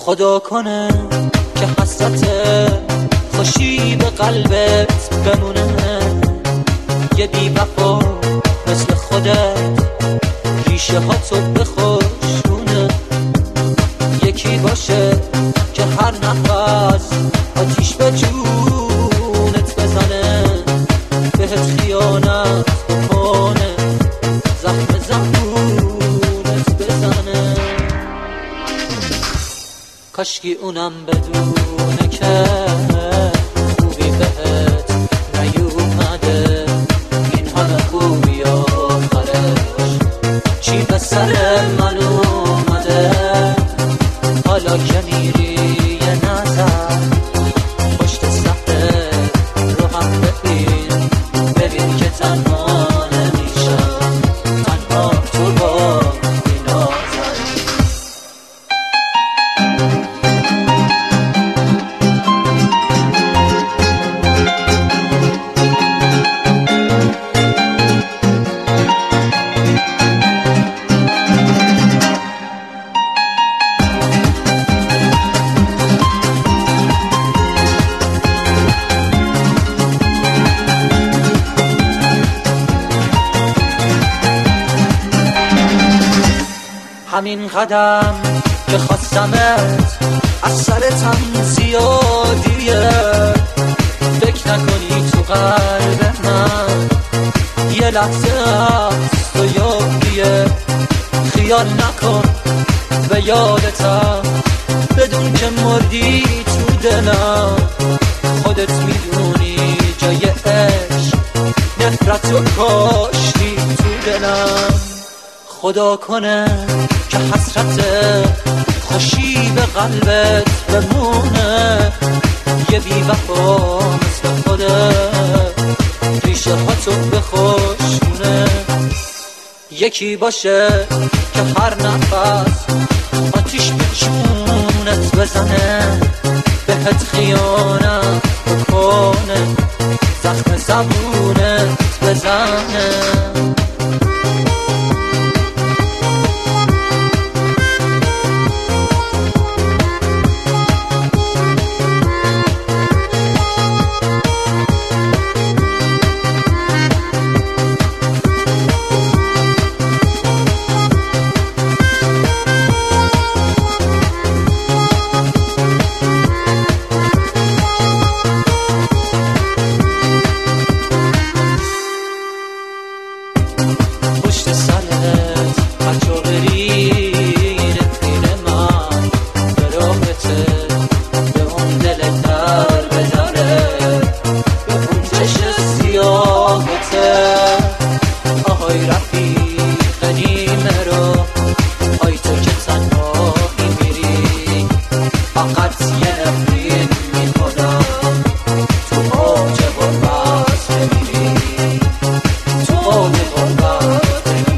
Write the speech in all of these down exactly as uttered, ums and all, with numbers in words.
خدا کنه که حسرت خوشی به قلبت بمونه، یه بی وفا مثل خودت ریشه ها تو بخشونه، یکی باشه که هر نفس آتیش به جونت بزنه، بهت خیانت بکنه، زخم زبونت بزنه. کاشکی اونم بدونه که خوبی بهت نیومده، این همه خوبی آخرش چی به سر من اومده. حالا که میری یه نظر پشت صفحه رو هم ببین، ببین که تنها نمیشم، تنها تو با این آزاری. همین قدم که خواستمت از سرتم زیادیه، فکر نکنی تو قلب من یه لحظه از تو یادیه. خیال نکن به یادتم، بدون که مردی تو دلم، خودت میدونی جای عشق نفرت و کاشتی تو دلم. خدا کنه که حسرت خوشی به قلبت بمونه، یه بی وفا مثل خودت ریشه ها تو بخشونه، یکی باشه که هر نفس آتیش به جونت بزنه، بهت خیانت بکنه، زخم زبونت بزنه. پشت سرت هر جا بری نفیر من به راهته، به اون دل در بدره، به اون چشم سیاهته. آهای رفیق نیمه رو، آی تو که تنهایی میری، فقط یه نفرین میکنم تو اوج غربت بمیری، تو اوج غربت.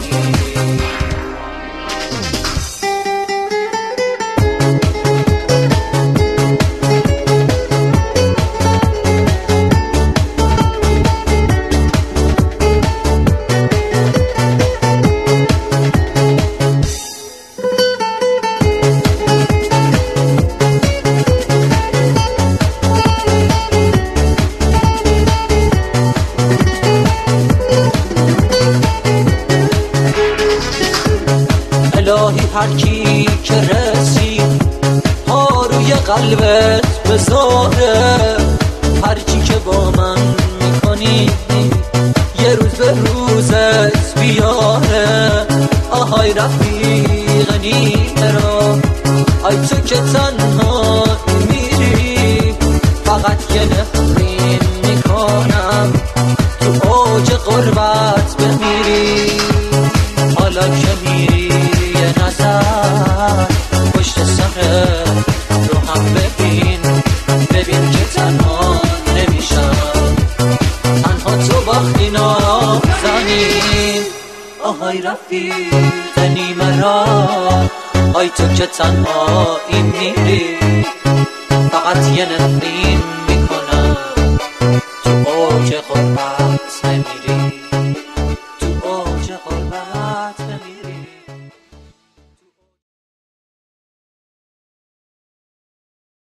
الهی هر کی که رسید ها روی قلبت بذاره، هر چی که با من میکنی یه روز به روزت بیاره. آهای رفیق نیمه رو، آی تو که تنها میری، فقط یه نفرین میکنم تو اوج غربت بمیری. حالا که میری یه نظر پشت سر رو هم ببین، ببین که تنها نمیشم، تنها تو باختی نازنین. آهای رفیق نیمه را، آی تو که تنها